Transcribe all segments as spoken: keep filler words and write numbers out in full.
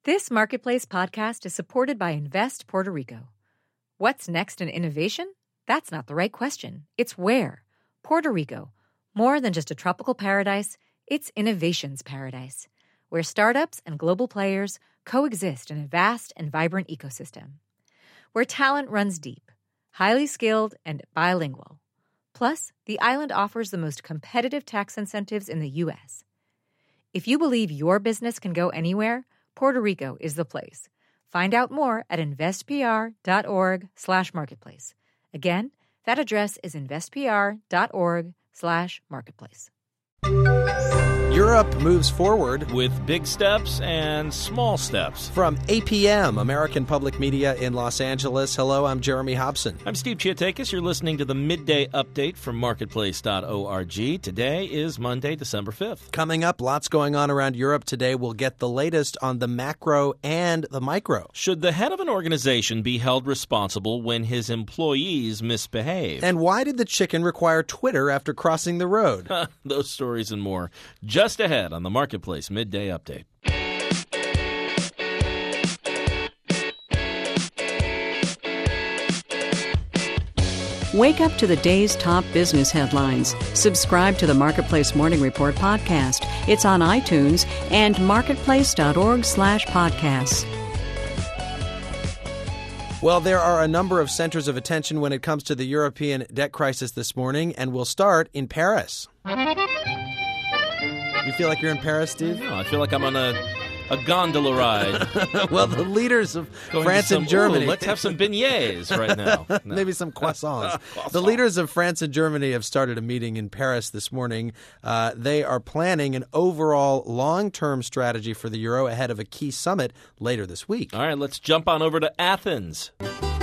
This Marketplace podcast is supported by Invest Puerto Rico. What's next in innovation? That's not the right question. It's where. Puerto Rico. More than just a tropical paradise, it's innovation's paradise, where startups and global players coexist in a vast and vibrant ecosystem. Where talent runs deep, highly skilled, and bilingual. Plus, the island offers the most competitive tax incentives in the U S. If you believe your business can go anywhere, Puerto Rico is the place. Find out more at investpr.org slash marketplace. Again, that address is investpr.org slash marketplace. Europe moves forward with big steps and small steps. From A P M, American Public Media in Los Angeles. Hello, I'm Jeremy Hobson. I'm Steve Chiatakis. You're listening to the Midday Update from marketplace dot org. Today is Monday, December fifth. Coming up, lots going on around Europe today. We'll get the latest on the macro and the micro. Should the head of an organization be held responsible when his employees misbehave? And why did the chicken require Twitter after crossing the road? Those stories and more just ahead on the Marketplace Midday Update. Wake up to the day's top business headlines. Subscribe to the Marketplace Morning Report podcast. It's on iTunes and marketplace.org slash podcasts. Well, there are a number of centers of attention when it comes to the European debt crisis this morning, and we'll start in Paris. You feel like you're in Paris, Steve? No, I feel like I'm on a, a gondola ride. Well, the leaders of Going France some, and Germany. Ooh, let's have some beignets right now. No. Maybe some croissants. Croissant. The leaders of France and Germany have started a meeting in Paris this morning. Uh, they are planning an overall long-term strategy for the euro ahead of a key summit later this week. All right, let's jump on over to Athens.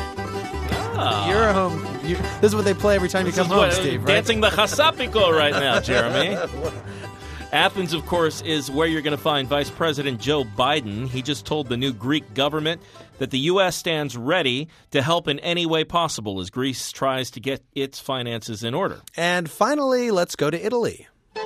Ah. You're home. You, this is what they play every time This you come is home, what, Steve, right? Dancing the Chasapiko right now, Jeremy. Athens, of course, is where you're going to find Vice President Joe Biden. He just told the new Greek government that the U S stands ready to help in any way possible as Greece tries to get its finances in order. And finally, let's go to Italy.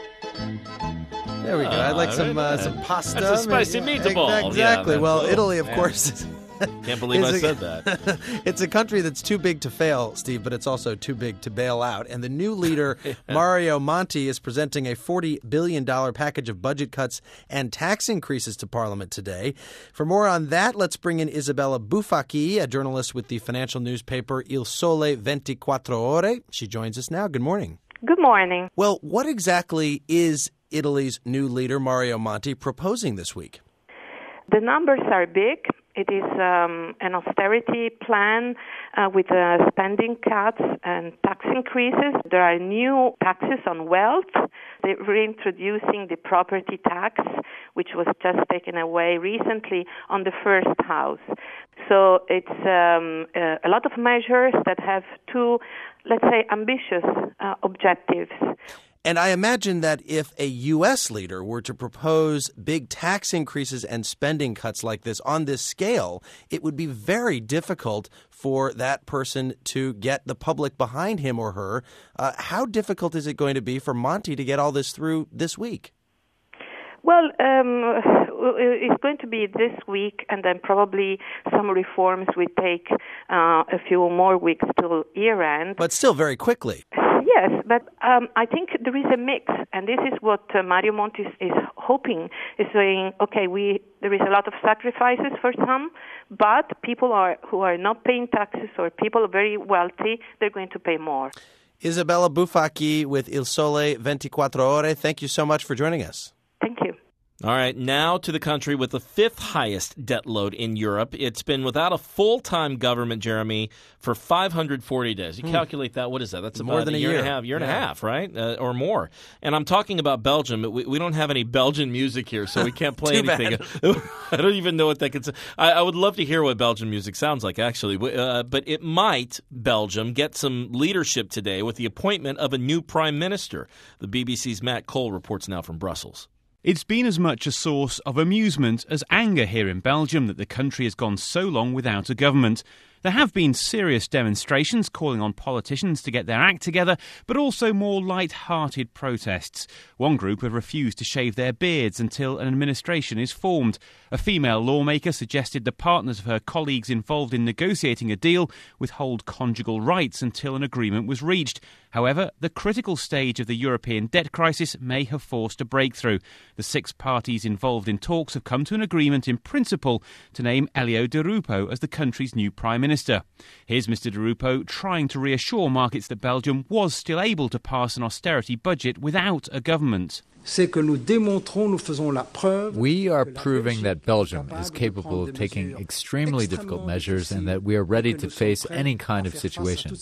There we go. I'd like some uh, some pasta. That's a spicy meatball. Exactly. Yeah, well, oh, Italy, of man. course. Can't believe I a, said that. It's a country that's too big to fail, Steve, but it's also too big to bail out. And the new leader, Mario Monti, is presenting a forty billion dollars package of budget cuts and tax increases to Parliament today. For more on that, let's bring in Isabella Bufacchi, a journalist with the financial newspaper Il Sole ventiquattro Ore. She joins us now. Good morning. Good morning. Well, what exactly is Italy's new leader, Mario Monti, proposing this week? The numbers are big. It is um, an austerity plan uh, with uh, spending cuts and tax increases. There are new taxes on wealth. They're reintroducing the property tax, which was just taken away recently on the first house. So it's um, uh, a lot of measures that have two, let's say, ambitious uh, objectives. And I imagine that if a U S leader were to propose big tax increases and spending cuts like this on this scale, it would be very difficult for that person to get the public behind him or her. Uh, how difficult is it going to be for Monti to get all this through this week? Well, um, it's going to be this week, and then probably some reforms will take uh, a few more weeks till year end. But still very quickly. Yes, but um, I think there is a mix, and this is what uh, Mario Monti is, is hoping, is saying, okay, we there is a lot of sacrifices for some, but people are who are not paying taxes or people are very wealthy, they're going to pay more. Isabella Bufacchi with Il Sole ventiquattro Ore, thank you so much for joining us. Thank you. All right, now to the country with the fifth highest debt load in Europe. It's been without a full-time government, Jeremy, for five hundred forty days. You hmm. calculate that, what is that? That's about more than a a year, year and a half, year yeah. and a half, right? Uh, or more. And I'm talking about Belgium, but we, we don't have any Belgian music here, so we can't play anything. I don't even know what that could say. I, I would love to hear what Belgian music sounds like, actually. Uh, but it might, Belgium, get some leadership today with the appointment of a new prime minister. The B B C's Matt Cole reports now from Brussels. It's been as much a source of amusement as anger here in Belgium that the country has gone so long without a government. There have been serious demonstrations calling on politicians to get their act together, but also more light-hearted protests. One group have refused to shave their beards until an administration is formed. A female lawmaker suggested the partners of her colleagues involved in negotiating a deal withhold conjugal rights until an agreement was reached. However, the critical stage of the European debt crisis may have forced a breakthrough. The six parties involved in talks have come to an agreement in principle to name Elio Di Rupo as the country's new Prime Minister. Here's Mister Di Rupo trying to reassure markets that Belgium was still able to pass an austerity budget without a government. We are proving that Belgium is capable of taking extremely difficult measures and that we are ready to face any kind of situation.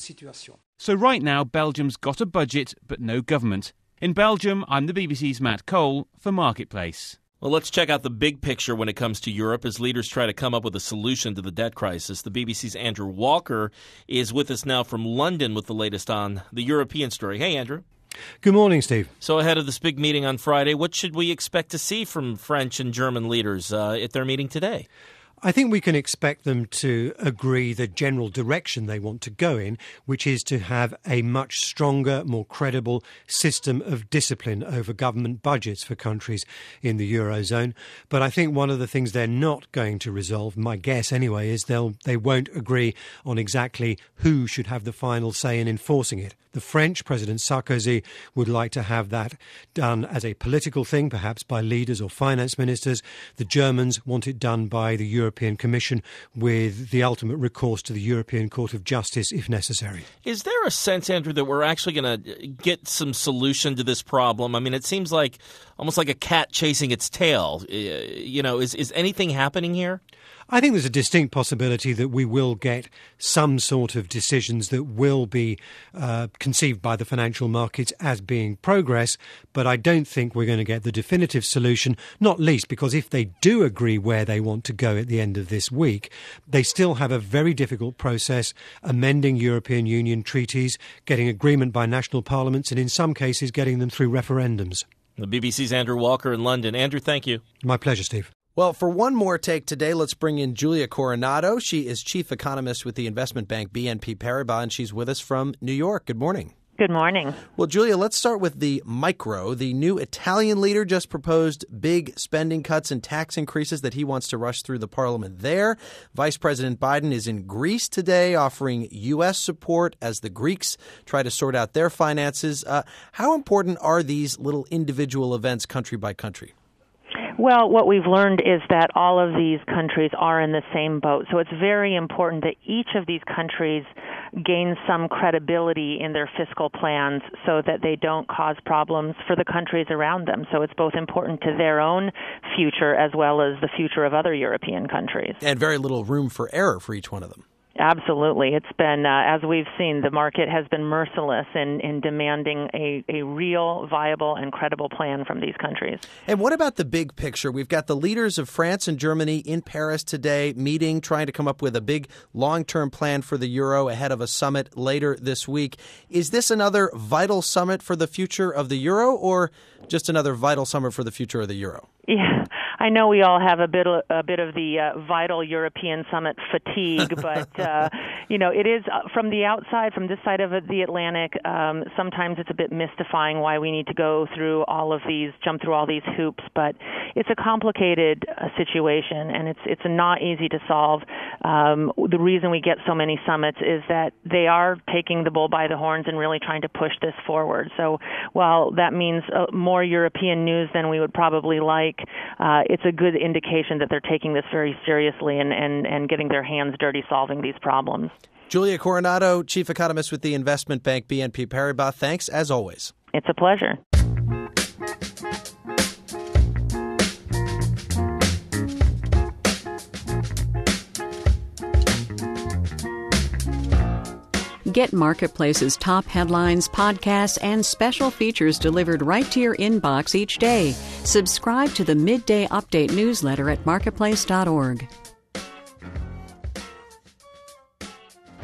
So right now, Belgium's got a budget, but no government. In Belgium, I'm the B B C's Matt Cole for Marketplace. Well, let's check out the big picture when it comes to Europe as leaders try to come up with a solution to the debt crisis. The B B C's Andrew Walker is with us now from London with the latest on the European story. Hey, Andrew. Good morning, Steve. So ahead of this big meeting on Friday, what should we expect to see from French and German leaders uh, at their meeting today? I think we can expect them to agree the general direction they want to go in, which is to have a much stronger, more credible system of discipline over government budgets for countries in the Eurozone. But I think one of the things they're not going to resolve, my guess anyway, is they'll they won't agree on exactly who should have the final say in enforcing it. The French, President Sarkozy, would like to have that done as a political thing, perhaps by leaders or finance ministers. The Germans want it done by the European Commission with the ultimate recourse to the European Court of Justice if necessary. Is there a sense, Andrew, that we're actually going to get some solution to this problem? I mean, it seems like almost like a cat chasing its tail. You know, is, is anything happening here? I think there's a distinct possibility that we will get some sort of decisions that will be uh, conceived by the financial markets as being progress, but I don't think we're going to get the definitive solution, not least because if they do agree where they want to go at the end of this week, they still have a very difficult process amending European Union treaties, getting agreement by national parliaments, and in some cases getting them through referendums. The B B C's Andrew Walker in London. Andrew, thank you. My pleasure, Steve. Well, for one more take today, let's bring in Julia Coronado. She is chief economist with the investment bank B N P Paribas, and she's with us from New York. Good morning. Good morning. Well, Julia, let's start with the micro. The new Italian leader just proposed big spending cuts and tax increases that he wants to rush through the parliament there. Vice President Biden is in Greece today offering U S support as the Greeks try to sort out their finances. Uh, how important are these little individual events country by country? Well, what we've learned is that all of these countries are in the same boat. So it's very important that each of these countries gain some credibility in their fiscal plans so that they don't cause problems for the countries around them. So it's both important to their own future as well as the future of other European countries. And very little room for error for each one of them. Absolutely. It's been, uh, as we've seen, the market has been merciless in, in demanding a, a real, viable, and credible plan from these countries. And what about the big picture? We've got the leaders of France and Germany in Paris today meeting, trying to come up with a big long-term plan for the euro ahead of a summit later this week. Is this another vital summit for the future of the euro or just another vital summit for the future of the euro? Yeah. I know we all have a bit of, a bit of the uh, vital European summit fatigue, but, uh, you know, it is uh, from the outside, from this side of the Atlantic, um, sometimes it's a bit mystifying why we need to go through all of these, jump through all these hoops, but it's a complicated uh, situation, and it's it's not easy to solve. Um, the reason we get so many summits is that they are taking the bull by the horns and really trying to push this forward. So while that means uh, more European news than we would probably like, uh, it's a good indication that they're taking this very seriously and, and, and getting their hands dirty solving these problems. Julia Coronado, chief economist with the investment bank B N P Paribas. Thanks, as always. It's a pleasure. Get Marketplace's top headlines, podcasts, and special features delivered right to your inbox each day. Subscribe to the Midday Update newsletter at marketplace dot org.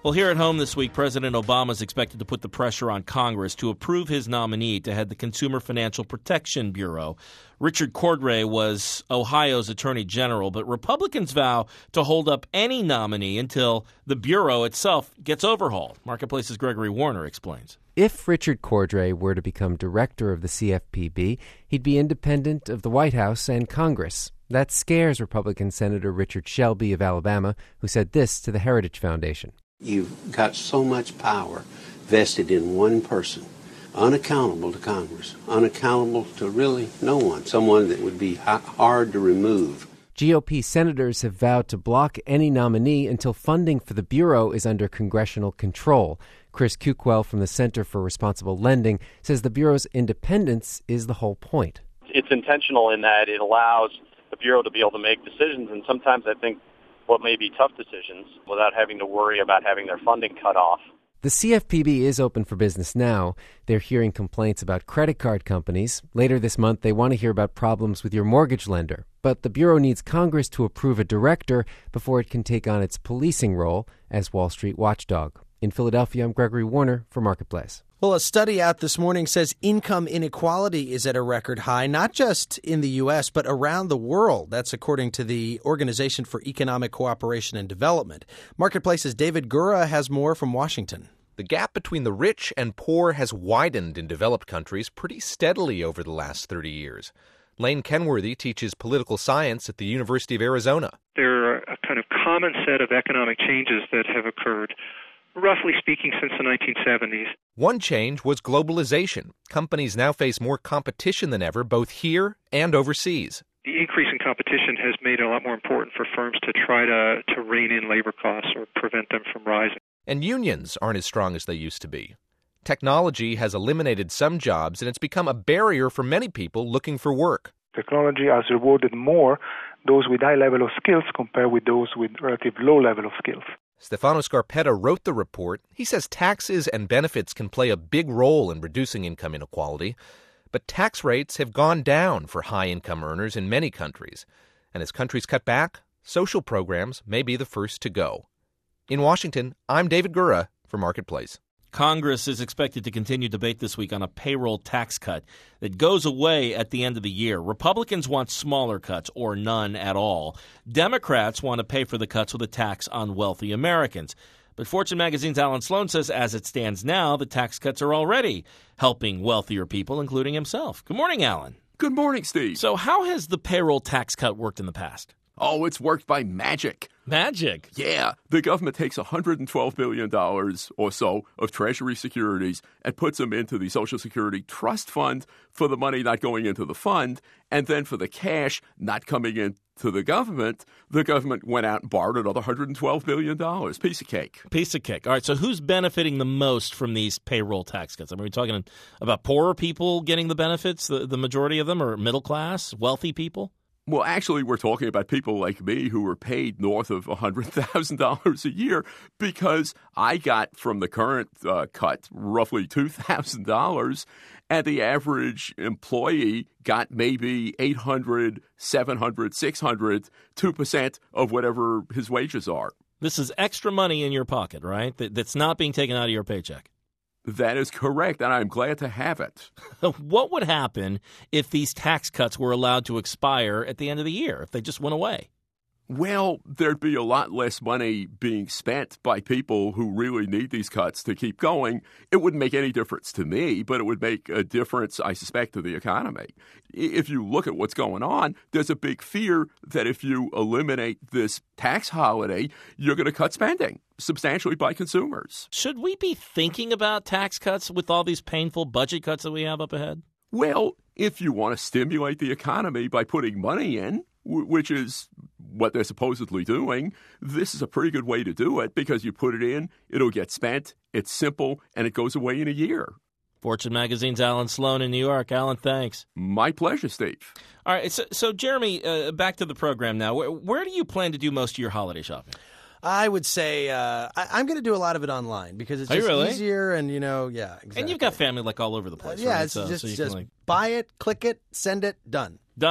Well, here at home this week, President Obama is expected to put the pressure on Congress to approve his nominee to head the Consumer Financial Protection Bureau. Richard Cordray was Ohio's Attorney General, but Republicans vow to hold up any nominee until the Bureau itself gets overhauled. Marketplace's Gregory Warner explains. If Richard Cordray were to become director of the C F P B, he'd be independent of the White House and Congress. That scares Republican Senator Richard Shelby of Alabama, who said this to the Heritage Foundation. You've got so much power vested in one person, unaccountable to Congress, unaccountable to really no one, someone that would be hard to remove. G O P senators have vowed to block any nominee until funding for the Bureau is under congressional control. Chris Kukwel from the Center for Responsible Lending says the Bureau's independence is the whole point. It's intentional in that it allows the Bureau to be able to make decisions, and sometimes I think what may be tough decisions without having to worry about having their funding cut off. The C F P B is open for business now. They're hearing complaints about credit card companies. Later this month, they want to hear about problems with your mortgage lender. But the Bureau needs Congress to approve a director before it can take on its policing role as Wall Street watchdog. In Philadelphia, I'm Gregory Warner for Marketplace. Well, a study out this morning says income inequality is at a record high, not just in the U S, but around the world. That's according to the Organization for Economic Cooperation and Development. Marketplace's David Gura has more from Washington. The gap between the rich and poor has widened in developed countries pretty steadily over the last thirty years. Lane Kenworthy teaches political science at the University of Arizona. There are a kind of common set of economic changes that have occurred, roughly speaking, since the nineteen seventies. One change was globalization. Companies now face more competition than ever, both here and overseas. The increase in competition has made it a lot more important for firms to try to, to rein in labor costs or prevent them from rising. And unions aren't as strong as they used to be. Technology has eliminated some jobs, and it's become a barrier for many people looking for work. Technology has rewarded more those with high level of skills compared with those with relative low level of skills. Stefano Scarpetta wrote the report. He says taxes and benefits can play a big role in reducing income inequality, but tax rates have gone down for high-income earners in many countries. And as countries cut back, social programs may be the first to go. In Washington, I'm David Gura for Marketplace. Congress is expected to continue debate this week on a payroll tax cut that goes away at the end of the year. Republicans want smaller cuts or none at all. Democrats want to pay for the cuts with a tax on wealthy Americans. But Fortune magazine's Alan Sloan says as it stands now, the tax cuts are already helping wealthier people, including himself. Good morning, Alan. Good morning, Steve. So how has the payroll tax cut worked in the past? Oh, it's worked by magic. Magic? Yeah. The government takes one hundred twelve billion dollars or so of Treasury securities and puts them into the Social Security Trust Fund for the money not going into the fund, and then for the cash not coming into the government, the government went out and borrowed another one hundred twelve billion dollars. Piece of cake. Piece of cake. All right, so who's benefiting the most from these payroll tax cuts? I mean, are we talking about poorer people getting the benefits, the, the majority of them, or middle class, wealthy people? Well, actually, we're talking about people like me who were paid north of one hundred thousand dollars a year because I got from the current uh, cut roughly two thousand dollars, and the average employee got maybe eight hundred dollars, seven hundred dollars, six hundred dollars, two percent of whatever his wages are. This is extra money in your pocket, right? That, that's not being taken out of your paycheck. That is correct, and I'm glad to have it. What would happen if these tax cuts were allowed to expire at the end of the year, if they just went away? Well, there'd be a lot less money being spent by people who really need these cuts to keep going. It wouldn't make any difference to me, but it would make a difference, I suspect, to the economy. If you look at what's going on, there's a big fear that if you eliminate this tax holiday, you're going to cut spending substantially by consumers. Should we be thinking about tax cuts with all these painful budget cuts that we have up ahead? Well, if you want to stimulate the economy by putting money in, which is what they're supposedly doing, this is a pretty good way to do it because you put it in, it'll get spent, it's simple, and it goes away in a year. Fortune magazine's Alan Sloan in New York. Alan, thanks. My pleasure, Steve. All right, so, so Jeremy, uh, back to the program now. Where, where do you plan to do most of your holiday shopping? I would say uh, I, I'm going to do a lot of it online because it's Are just really? easier and, you know, yeah, exactly. And you've got family like all over the place, uh, yeah, right? it's so, just, so you just can, like... buy it, click it, send it, done. Done.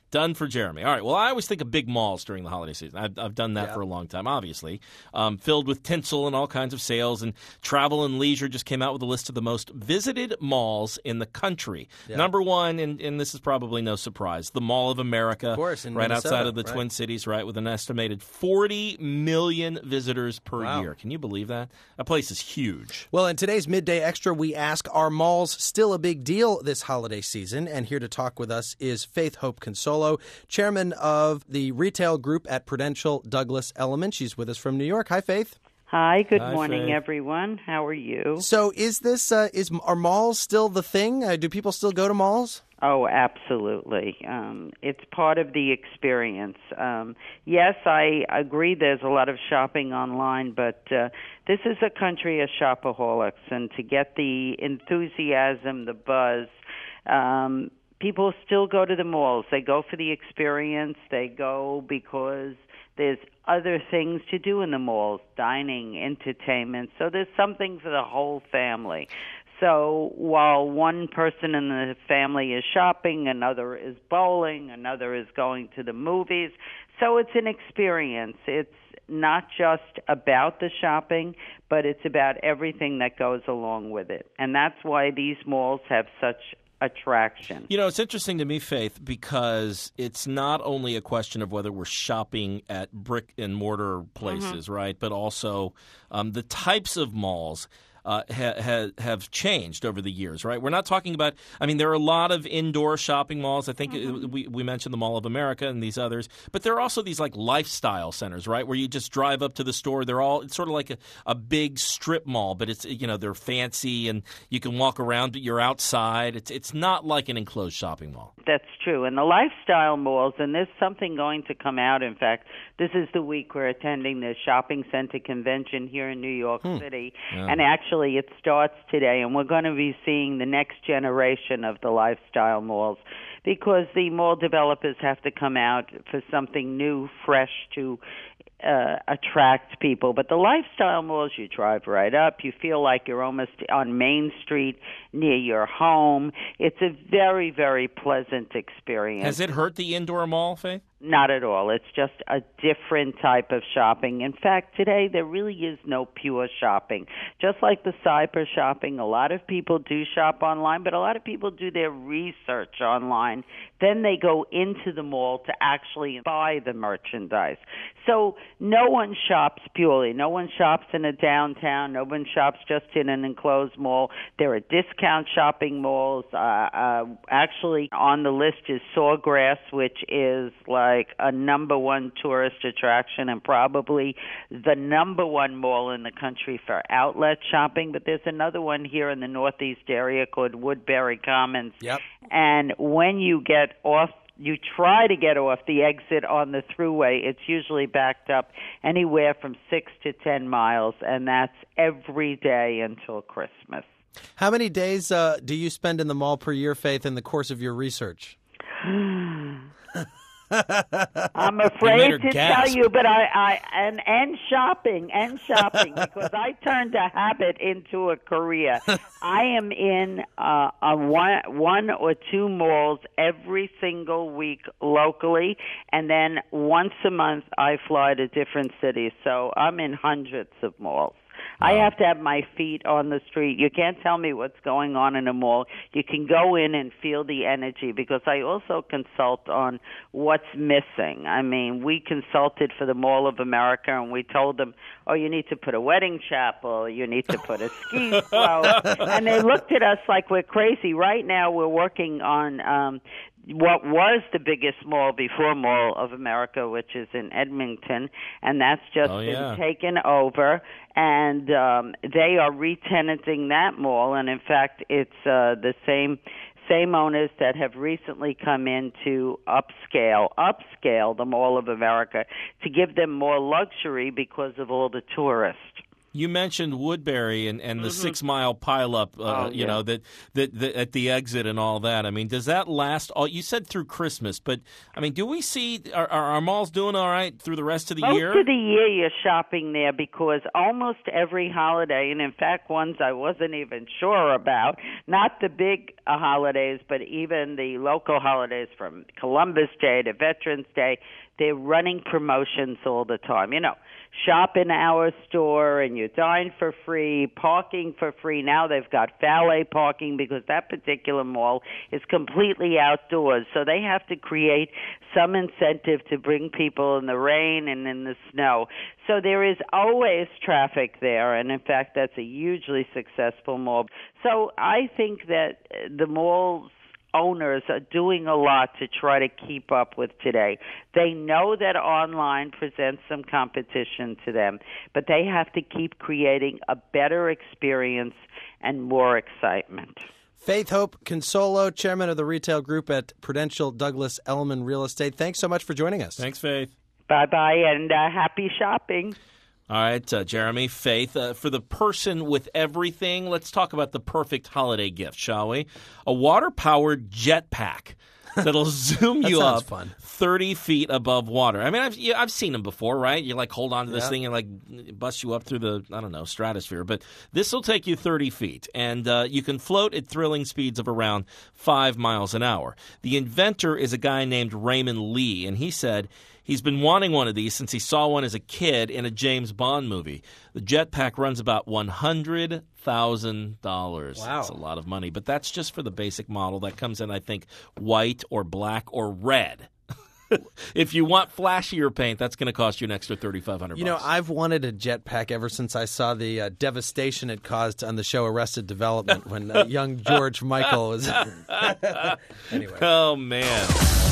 Done for Jeremy. All right. Well, I always think of big malls during the holiday season. I've, I've done that Yeah. for a long time, obviously. Um, filled with tinsel and all kinds of sales. And Travel and Leisure just came out with a list of the most visited malls in the country. Yeah. Number one, and, and this is probably no surprise, the Mall of America. Of course, in right Minnesota, outside of the right. Twin Cities, right, with an estimated forty million visitors per Wow. year. Can you believe that? That place is huge. Well, in today's Midday Extra, we ask, are malls still a big deal this holiday season? And here to talk with us is Faith Hope Consolo, chairman of the retail group at Prudential Douglas Elliman. She's with us from New York. Hi, Faith. Hi, good Hi, morning, Faith. everyone. How are you? So is this, uh, is are malls still the thing? Uh, do people still go to malls? Oh, absolutely. Um, it's part of the experience. Um, yes, I agree there's a lot of shopping online, but uh, this is a country of shopaholics, and to get the enthusiasm, the buzz, um, people still go to the malls. They go for the experience. They go because there's other things to do in the malls, dining, entertainment. So there's something for the whole family. So while one person in the family is shopping, another is bowling, another is going to the movies. So it's an experience. It's not just about the shopping, but it's about everything that goes along with it. And that's why these malls have such attraction. You know, it's interesting to me, Faith, because it's not only a question of whether we're shopping at brick and mortar places, Mm-hmm. right, but also um, the types of malls. Uh, ha, ha, have changed over the years, right? We're not talking about – I mean, there are a lot of indoor shopping malls. I think mm-hmm. we, we mentioned the Mall of America and these others. But there are also these, like, lifestyle centers, right, where you just drive up to the store. They're all – it's sort of like a, a big strip mall, but it's – you know, they're fancy and you can walk around, but you're outside. It's, it's not like an enclosed shopping mall. That's true. And the lifestyle malls, and there's something going to come out. In fact, this is the week we're attending the shopping center convention here in New York Hmm. City. Yeah. And actually, it starts today, and we're going to be seeing the next generation of the lifestyle malls because the mall developers have to come out for something new, fresh to uh, attract people. But the lifestyle malls, you drive right up. You feel like you're almost on Main Street near your home. It's a very, very pleasant experience. Has it hurt the indoor mall, Faith? Not at all. It's just a different type of shopping. In fact, today there really is no pure shopping. Just like the cyber shopping, a lot of people do shop online, but a lot of people do their research online. Then they go into the mall to actually buy the merchandise. So no one shops purely. No one shops in a downtown. No one shops just in an enclosed mall. There are discount shopping malls. Uh, uh, actually, on the list is Sawgrass, which is like like a number one tourist attraction and probably the number one mall in the country for outlet shopping. But there's another one here in the Northeast area called Woodbury Commons. Yep. And when you get off, you try to get off the exit on the thruway, it's usually backed up anywhere from six to ten miles, and that's every day until Christmas. How many days uh, do you spend in the mall per year, Faith, in the course of your research? I'm afraid to gasp. tell you, but I, I and and shopping and shopping because I turned a habit into a career. I am in uh, a one one or two malls every single week locally, and then once a month I fly to different cities. So I'm in hundreds of malls. I have to have my feet on the street. You can't tell me what's going on in a mall. You can go in and feel the energy because I also consult on what's missing. I mean, we consulted for the Mall of America and we told them, oh, you need to put a wedding chapel, you need to put a ski slope. And they looked at us like we're crazy. Right now we're working on um what was the biggest mall before Mall of America, which is in Edmonton, and that's just Oh, been yeah. taken over, and um, they are re-tenanting that mall, and in fact, it's uh, the same same owners that have recently come in to upscale, upscale the Mall of America to give them more luxury because of all the tourists. You mentioned Woodbury and, and the Mm-hmm. six-mile pileup, uh, Oh, you yeah. know, that, that, that at the exit and all that. I mean, does that last all? You said through Christmas, but, I mean, do we see, are, are our malls doing all right through the rest of the Most year? of the year you're shopping there because almost every holiday, and in fact ones I wasn't even sure about, not the big uh, holidays, but even the local holidays from Columbus Day to Veterans Day, they're running promotions all the time. You know, shop in our store and you dine for free, parking for free. Now they've got valet parking because that particular mall is completely outdoors. So they have to create some incentive to bring people in the rain and in the snow. So there is always traffic there, and in fact that's a hugely successful mall. So I think that the malls owners are doing a lot to try to keep up with today. They know that online presents some competition to them, but they have to keep creating a better experience and more excitement. Faith Hope Consolo, chairman of the retail group at Prudential Douglas Elliman Real Estate. Thanks so much for joining us. Thanks, Faith. Bye-bye, and uh, happy shopping. All right, uh, Jeremy, Faith, uh, for the person with everything, let's talk about the perfect holiday gift, shall we? A water-powered jetpack that'll zoom That you sounds up fun. thirty feet above water. I mean, I've yeah, I've seen them before, right? You like hold on to this Yeah. thing and like bust you up through the I don't know stratosphere. But this will take you thirty feet, and uh, you can float at thrilling speeds of around five miles an hour. The inventor is a guy named Raymond Lee, and he said he's been wanting one of these since he saw one as a kid in a James Bond movie. The jetpack runs about one hundred thousand dollars. Wow. That's a lot of money, but that's just for the basic model. That comes in, I think, white or black or red. If you want flashier paint, that's going to cost you an extra thirty-five hundred dollars. You know, I've wanted a jetpack ever since I saw the uh, devastation it caused on the show Arrested Development when uh, young George Michael was. Anyway. Oh, man.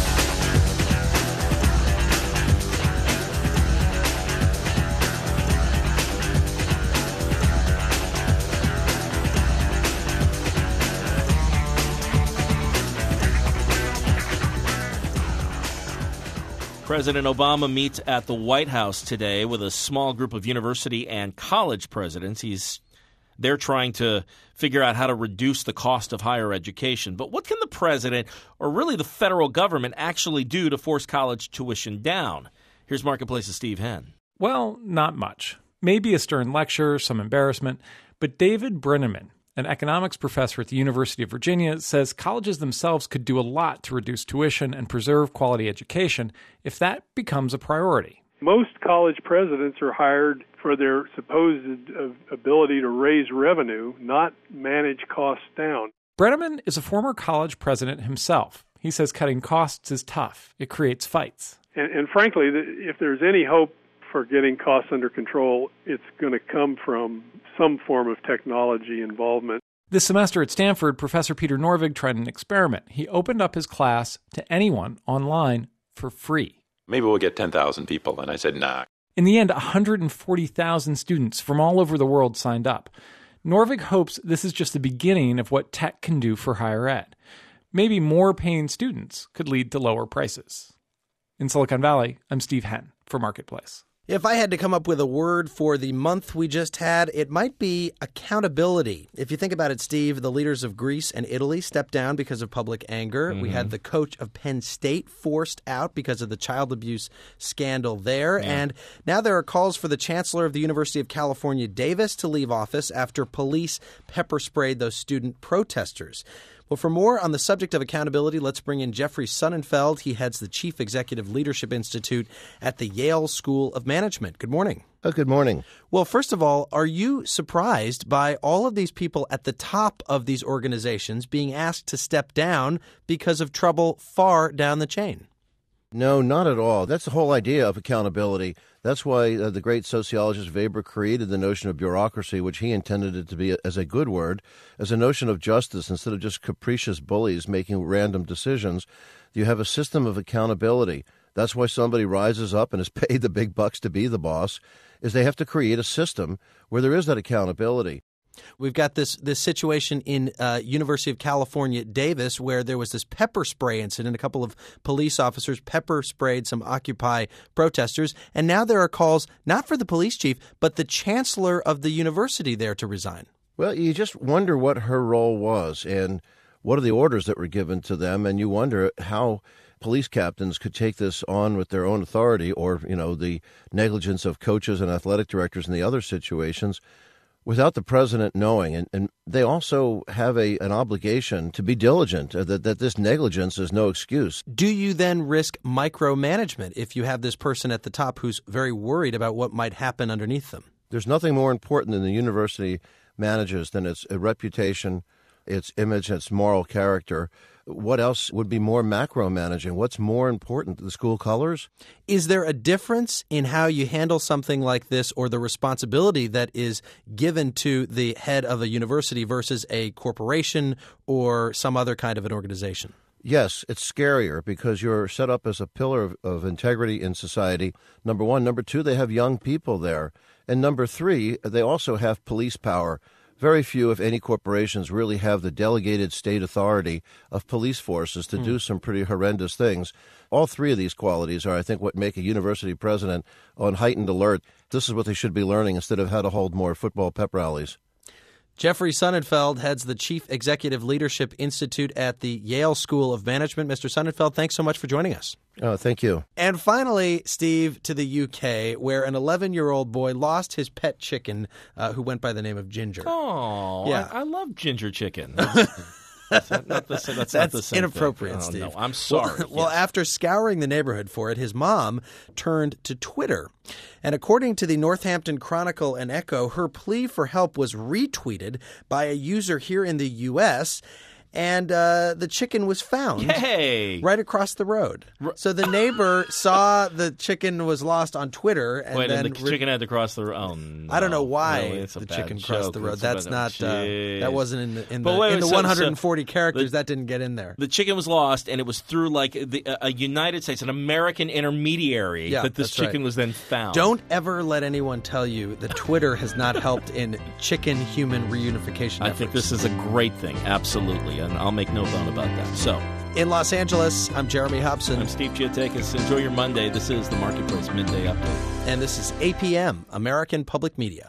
President Obama meets at the White House today with a small group of university and college presidents. He's they're trying to figure out how to reduce the cost of higher education. But what can the president, or really the federal government, actually do to force college tuition down? Here's Marketplace's Steve Henn. Well, not much. Maybe a stern lecture, some embarrassment. But David Brenneman, an economics professor at the University of Virginia, says colleges themselves could do a lot to reduce tuition and preserve quality education if that becomes a priority. Most college presidents are hired for their supposed ability to raise revenue, not manage costs down. Brenneman is a former college president himself. He says cutting costs is tough. It creates fights. And, and frankly, if there's any hope for getting costs under control, it's going to come from some form of technology involvement. This semester at Stanford, Professor Peter Norvig tried an experiment. He opened up his class to anyone online for free. Maybe we'll get ten thousand people. And I said, nah. In the end, one hundred forty thousand students from all over the world signed up. Norvig hopes this is just the beginning of what tech can do for higher ed. Maybe more paying students could lead to lower prices. In Silicon Valley, I'm Steve Henn for Marketplace. If I had to come up with a word for the month we just had, it might be accountability. If you think about it, Steve, the leaders of Greece and Italy stepped down because of public anger. Mm-hmm. We had the coach of Penn State forced out because of the child abuse scandal there. Yeah. And now there are calls for the chancellor of the University of California, Davis, to leave office after police pepper sprayed those student protesters. Well, for more on the subject of accountability, let's bring in Jeffrey Sonnenfeld. He heads the Chief Executive Leadership Institute at the Yale School of Management. Good morning. Oh, good morning. Well, first of all, are you surprised by all of these people at the top of these organizations being asked to step down because of trouble far down the chain? No, not at all. That's the whole idea of accountability. That's why uh, the great sociologist Weber created the notion of bureaucracy, which he intended it to be as a good word, as a notion of justice instead of just capricious bullies making random decisions. You have a system of accountability. That's why somebody rises up and is paid the big bucks to be the boss, is they have to create a system where there is that accountability. We've got this this situation in uh, University of California, Davis, where there was this pepper spray incident. A couple of police officers pepper sprayed some Occupy protesters, and now there are calls not for the police chief, but the chancellor of the university there to resign. Well, you just wonder what her role was and what are the orders that were given to them, and you wonder how police captains could take this on with their own authority, or, you know, the negligence of coaches and athletic directors in the other situations, without the president knowing. And, and they also have a an obligation to be diligent, uh, that, that this negligence is no excuse. Do you then risk micromanagement if you have this person at the top who's very worried about what might happen underneath them? There's nothing more important than the university manages than its reputation, its image, its moral character. What else would be more macro managing? What's more important, the school colors? Is there a difference in how you handle something like this, or the responsibility that is given to the head of a university versus a corporation or some other kind of an organization? Yes, it's scarier because you're set up as a pillar of, of integrity in society, number one. Number two, they have young people there. And number three, they also have police power. Very few, if any, corporations really have the delegated state authority of police forces to mm. do some pretty horrendous things. All three of these qualities are, I think, what make a university president on heightened alert. This is what they should be learning instead of how to hold more football pep rallies. Jeffrey Sonnenfeld heads the Chief Executive Leadership Institute at the Yale School of Management. Mister Sonnenfeld, thanks so much for joining us. Oh, thank you. And finally, Steve, to the U K, where an eleven-year-old boy lost his pet chicken uh, who went by the name of Ginger. Oh, yeah. I, I love ginger chicken. That's, not the, that's, that's not the same inappropriate, thing. Steve. Oh, no, I'm sorry. Well, well, after scouring the neighborhood for it, his mom turned to Twitter. And according to the Northampton Chronicle and Echo, her plea for help was retweeted by a user here in the U S, and uh, the chicken was found Yay! right across the road. So the neighbor saw the chicken was lost on Twitter. And Wait, then and the re- chicken had to cross the road? Oh, no. I don't know why no, the chicken crossed the road. It's That's about, not uh, that wasn't in the, in the, wait, in the so, one hundred forty so characters. the, that didn't get in there. The chicken was lost, and it was through like the, a United States, an American intermediary yeah, that this that's chicken right. was then found. Don't ever let anyone tell you that Twitter has not helped in chicken-human reunification I efforts. think this is a great thing, absolutely, and I'll make no bone about that. So, in Los Angeles, I'm Jeremy Hobson. I'm Steve Giatakis. Enjoy your Monday. This is the Marketplace Midday Update. And this is A P M, American Public Media.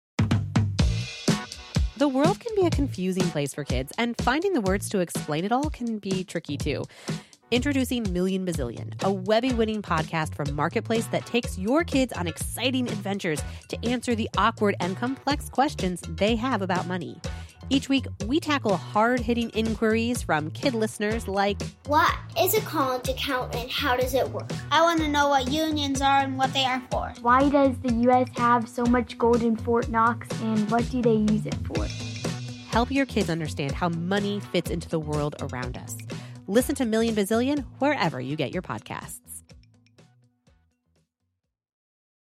The world can be a confusing place for kids, and finding the words to explain it all can be tricky too. Introducing Million Bazillion, a Webby-winning podcast from Marketplace that takes your kids on exciting adventures to answer the awkward and complex questions they have about money. Each week, we tackle hard-hitting inquiries from kid listeners like, what is a college account and how does it work? I want to know what unions are and what they are for. Why does the U S have so much gold in Fort Knox, and what do they use it for? Help your kids understand how money fits into the world around us. Listen to Million Bazillion wherever you get your podcasts.